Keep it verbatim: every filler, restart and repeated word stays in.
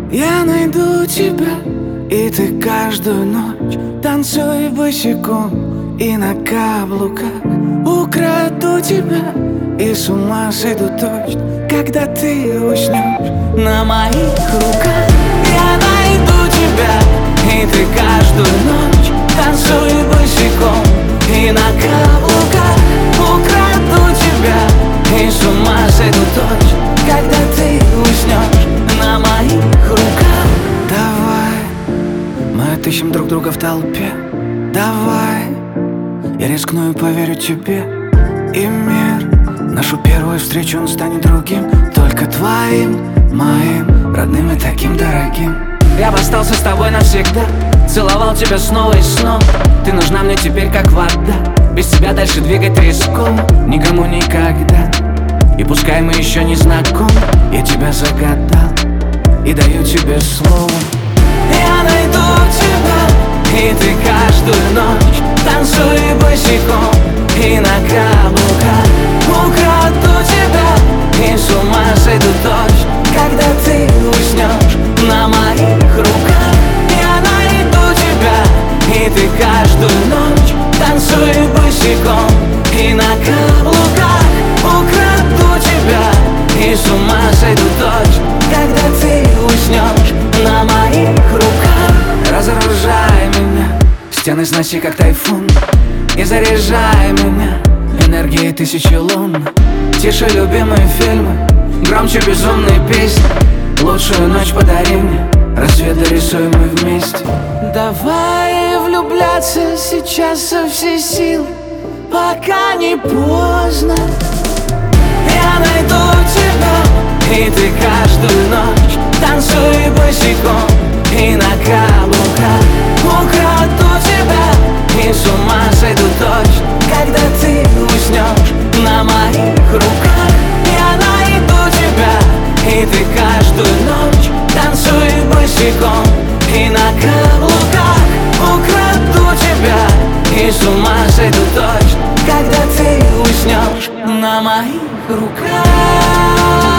Я найду тебя, и ты каждую ночь танцуй босиком и на каблуках. Украду тебя и с ума сойду точно, когда ты уснешь на моих руках. Я найду тебя, и ты каждую ночь танцуй босиком и на каблуках. Украду тебя и с ума сойду точно, когда ты уснешь на моих руках. Давай, мы отыщем друг друга в толпе. Давай, я рискну и поверю тебе. И мир, нашу первую встречу, он станет другим, только твоим, моим, родным и таким дорогим. Я бы остался с тобой навсегда, целовал тебя снова и снова. Ты нужна мне теперь как вода, без тебя дальше двигать риском никому никогда. И пускай мы еще не знакомы, я тебя загадал и даю тебе слово. Я найду тебя, и ты каждую ночь танцуй босиком и на каблуках. Украду тебя и с ума сойду точно, когда ты уснешь на моих руках. Я найду тебя, и ты каждую ночь танцуй босиком и на каблуках. Украду тебя и с ума сойду точно, когда ты уснешь на моих руках. Разоружай меня, стены сноси как тайфун, и заряжай меня энергией тысячи лун. Тише любимые фильмы, громче безумные песни. Лучшую ночь подари мне, рассвет дорисуем мы вместе. Давай влюбляться сейчас со всей силы, пока не поздно. Я найду тебя, и ты каждую ночь танцуй босиком и на каблуках. Украду тебя и с ума сойду точно, когда ты уснешь на моих руках. Я найду тебя, и ты каждую ночь танцуй босиком и на каблуках. Украду тебя и с ума сойду точно, когда ты уснешь на моих руках.